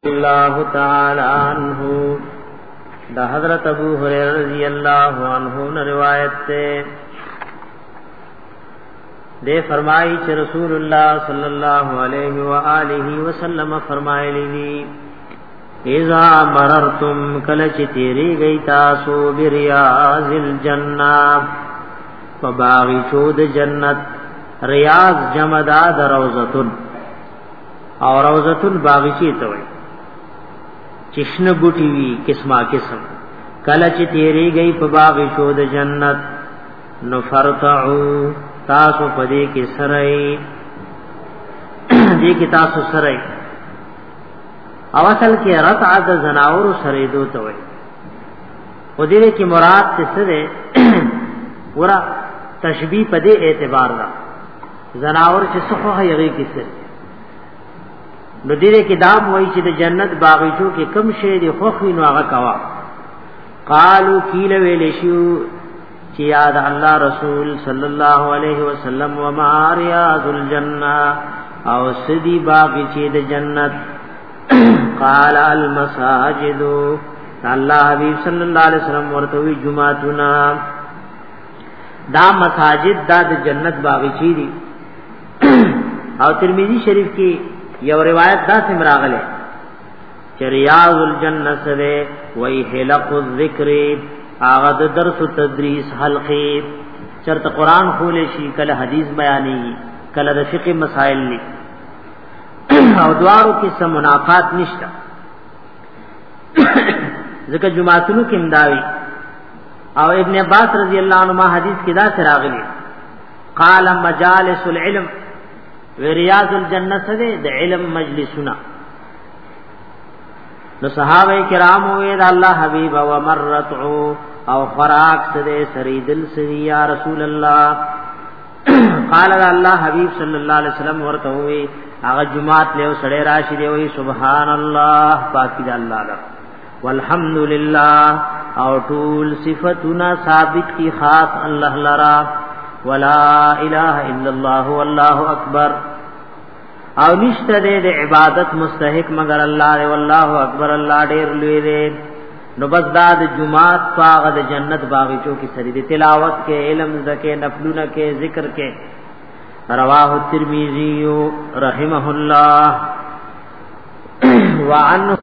اللہ تعالی عنہ دا حضرت ابو ہریرہ رضی اللہ عنہ نے روایت سے دے فرمائی کہ رسول اللہ صلی اللہ علیہ وآلہ وسلم فرمائے لی اذا مررتم کلچ تیری گئی تاسو بریاض الجنہ فباغچود جنت ریاض جمداد روزتن اور روزتن باغچی توئی چشن بوٹی وی قسمہ قسم کلچ تیری گئی فباغچو د جنت نفرتعو تاسو پدی کی سرائی دی کی تاسو سرائی او اصل کی رتعت زناور سرائی دو توئی و دیرے کی مراد تسرے ورا تشبیح پدی اعتبار دا زناور چی سخوح یغی کی سر نو دیره کې دام وای چې د جنت باغچو کې کم شی دی خوخي نو هغه کوا قالو کیل ویل شو چې یاد الله رسول صلی الله علیه وسلم و ماریاذ الجنه او سدی باغچې د جنت قال المساجد الله حبیب صلی الله علیه وسلم ورته وی جمعتنا دا مساجد د جنت باغچې دي او ترمذی شریف کې یو روایت دا سم راغله چې ریاض الجنہ سره وای حلق الذکر هغه د درس او تدریس حلقې چرته قران خولې شي کله حدیث بیانې کله د فقه مسائل ني او دوارو کې سم منافات نشته ځکه جمعهتونو کې امداوي او ابن عباس رضی الله عنهما حدیث کې دا سره راغلي قال مجالس العلم ریاض الجنہ سے د علم مجلسنا نو صحابہ کرام وې د الله حبیب او مرتعو او خوراک سے سری دل سے یا رسول الله قال الله حبیب صلی الله علیه وسلم ورته وې هغه جمعات له سړی راشي دی وې سبحان الله پاکی د الله له والحمدللہ او ټول صفاتنا ثابت کی خاص الله لرا ولا الہ الا اللہ واللہ اکبر او نشته د عبادت مستحق مگر الله دی واللہ اکبر الله ډیر لوی دی نو بس د جمعات پاغه د جنت باغچو کی سری د تلاوت کې علم زکه نفلونه کې ذکر کې رواه الترمذی رحمه الله وعن